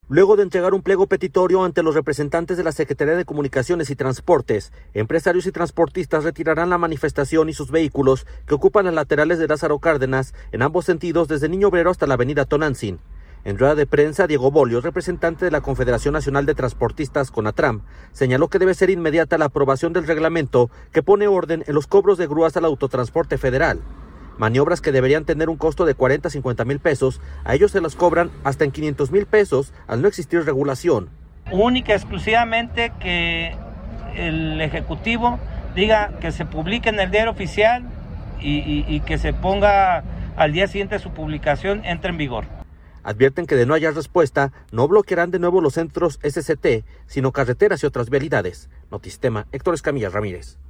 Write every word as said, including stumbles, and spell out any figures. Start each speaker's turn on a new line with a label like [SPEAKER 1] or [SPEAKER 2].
[SPEAKER 1] Luego de entregar un pliego petitorio ante los representantes de la Secretaría de Comunicaciones y Transportes, empresarios y transportistas retirarán la manifestación y sus vehículos que ocupan las laterales de Lázaro Cárdenas en ambos sentidos desde Niño Obrero hasta la avenida Tonantzin. En rueda de prensa, Diego Bolio, representante de la Confederación Nacional de Transportistas CONATRAM, señaló que debe ser inmediata la aprobación del reglamento que pone orden en los cobros de grúas al autotransporte federal. Maniobras que deberían tener un costo de cuarenta a cincuenta mil pesos, a ellos se las cobran hasta en quinientos mil pesos al no existir regulación.
[SPEAKER 2] Única, exclusivamente que el Ejecutivo diga que se publique en el diario oficial y, y, y que se ponga al día siguiente de su publicación, entre en vigor.
[SPEAKER 1] Advierten que de no hallar respuesta, no bloquearán de nuevo los centros S C T, sino carreteras y otras vialidades. Notistema, Héctor Escamilla Ramírez.